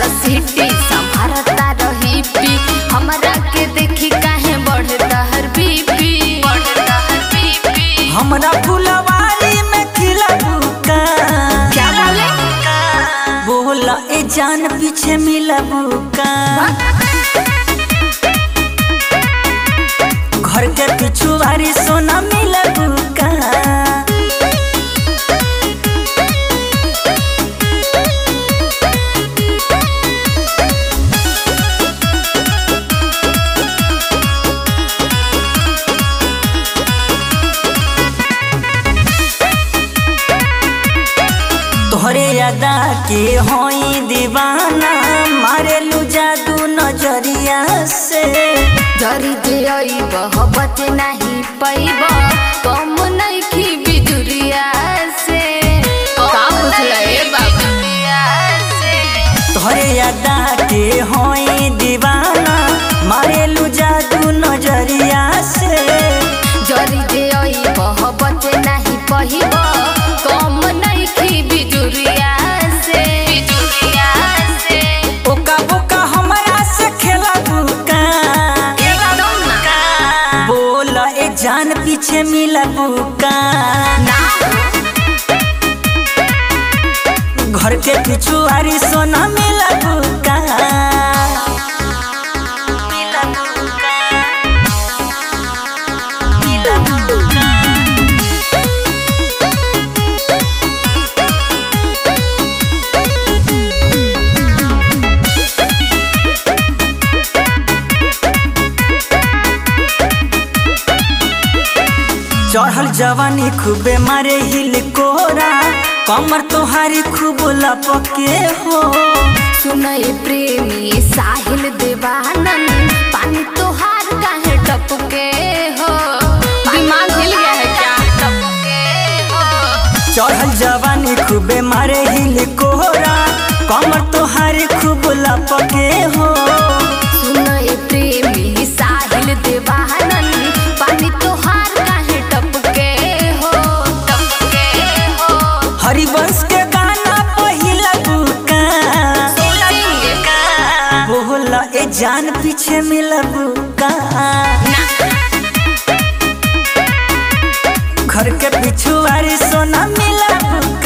City संभारता रही पी हमरा के देखी काहे बढ़ता हर बीपी हमरा फुलवारी में खिला बुका। क्या बोले? बोला ए जान पीछे मिला बुका। घर के पिछुआरी सोना मिला बुका। तोहरे यादा के होई दीवाना मारेलू जादू नजरिया से। जरी दे बहबत नहीं पैब कम नहीं की बिजुरिया से। का बुझले बाबू? तोहरे यादा के होई दीवाना मारेलू जादू नजरिया से। जरी दे बहबत नहीं पहिब कम नहीं की बिजुरिया से। ओका बोका हमरा से खेला बुका। एकदम ना। बोला ए जान पीछे मिला बुका। ना घर के पिछुआरी सोना मिला बुका। मिला बुका। मिला बुका। चढ़ल जवानी खूबे मारे हिल कोरा कमर तोहारी खूब लपके हो। सुनई प्रेमी साहिल देवानंद पानी तोहार काहे टपके हो। दिमाग हिल गया है क्या? टपके हो। चढ़ल जवानी खूबे मारे हिल कोरा कमर तोहारी खूब लपके हो। सुनई प्रेमी साहिल देवानंद पानी तोहार काहे टपके हो। टपके हो। हरिवंश के गाना पहिला बुका। बोला ए जान पीछे मिला बुका। घर के पिछुआरी सोना मिला बुका।